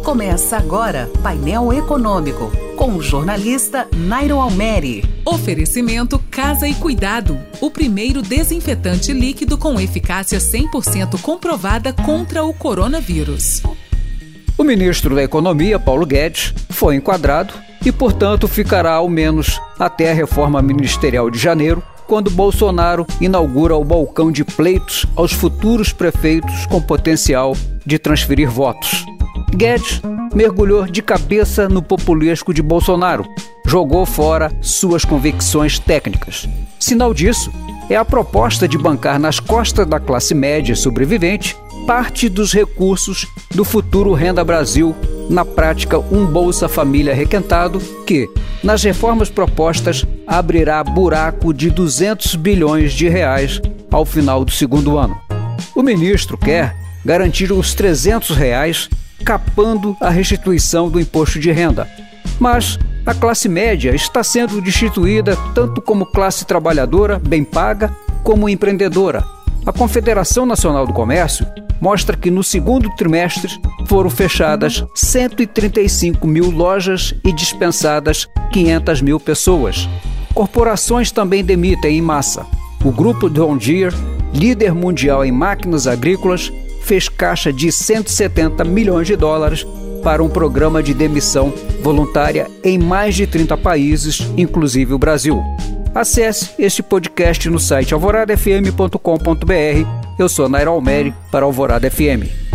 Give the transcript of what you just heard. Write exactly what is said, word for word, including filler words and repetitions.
Começa agora Painel Econômico, com o jornalista Nairo Almeri. Oferecimento Casa e Cuidado, o primeiro desinfetante líquido com eficácia cem por cento comprovada contra o coronavírus. O ministro da Economia, Paulo Guedes, foi enquadrado e, portanto, ficará ao menos até a reforma ministerial de janeiro, quando Bolsonaro inaugura o balcão de pleitos aos futuros prefeitos com potencial de transferir votos. Guedes mergulhou de cabeça no populesco de Bolsonaro, jogou fora suas convicções técnicas. Sinal disso é a proposta de bancar nas costas da classe média sobrevivente parte dos recursos do futuro Renda Brasil, na prática um Bolsa Família requentado que, nas reformas propostas, abrirá buraco de duzentos bilhões de reais ao final do segundo ano. O ministro quer garantir os trezentos reais, capando a restituição do imposto de renda. Mas a classe média está sendo destituída tanto como classe trabalhadora, bem paga, como empreendedora. A Confederação Nacional do Comércio mostra que no segundo trimestre foram fechadas cento e trinta e cinco mil lojas e dispensadas quinhentas mil pessoas. Corporações também demitem em massa. O grupo John Deere, líder mundial em máquinas agrícolas, fez caixa de cento e setenta milhões de dólares para um programa de demissão voluntária em mais de trinta países, inclusive o Brasil. Acesse este podcast no site alvorada f m ponto com ponto b r. Eu sou Nairo Almeri para Alvorada F M.